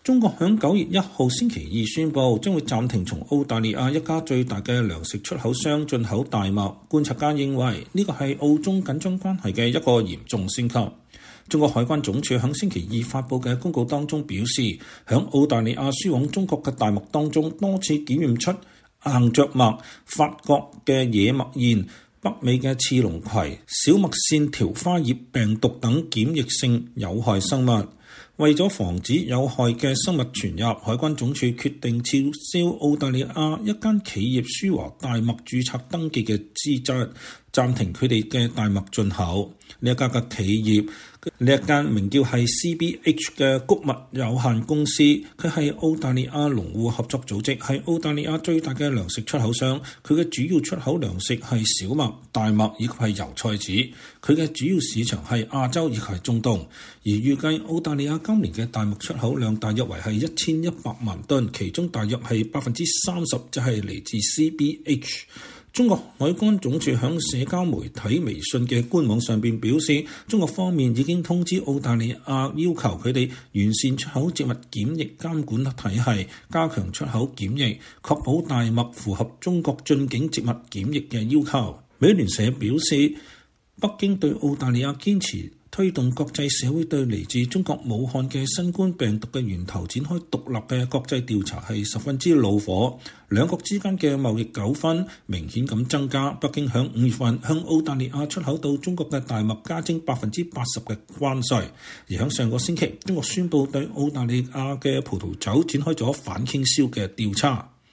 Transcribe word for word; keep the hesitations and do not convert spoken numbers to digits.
中國響九月一號星期二宣布，將會暫停從澳大利亞一家最大嘅糧食出口商進口大麥。觀察家認為呢個係澳中緊張關係嘅一個嚴重升級。中國海關總署響星期二發布嘅公告當中表示，響澳大利亞輸往中國嘅大麥當中，多次檢驗出硬着麥、法國嘅野麥燕、北美嘅刺龍葵、小麥線條花葉病毒等檢疫性有害生物。為咗防止有害嘅生物傳入，海關總署決定撤銷澳大利亞一間企業舒華大麥註冊登記嘅資質，暫停佢哋嘅大麥進口。呢一家嘅企業，呢一間名叫係 C B H 嘅穀物有限公司，佢係澳大利亞農戶合作組織，係澳大利亞最大嘅糧食出口商。佢嘅主要出口糧食係小麥、大麥以及係油菜籽。佢嘅主要市場係亞洲以及係中東。而預計澳大利亞今年嘅大麥出口量大約為係一千一百萬噸，其中大約係百分之三十就係嚟自 C B H。中國海關總署響社交媒體微信嘅官網上邊表示，中國方面已經通知澳大利亞，要求佢哋完善出口植物檢疫監管體系，加強出口檢疫，確保大麥符合中國進境植物檢疫嘅要求。美聯社表示，北京對澳大利亞堅持推動國際社會對嚟自中國武漢嘅新冠病毒嘅源頭展開獨立嘅國際調查係十分之惱火。兩國之間嘅貿易糾紛明顯咁增加。北京響五月份向澳大利亞出口到中國嘅大麥加徵百分之八十嘅關稅，而響上個星期，中國宣布對澳大利亞嘅葡萄酒展開咗反傾銷嘅調查。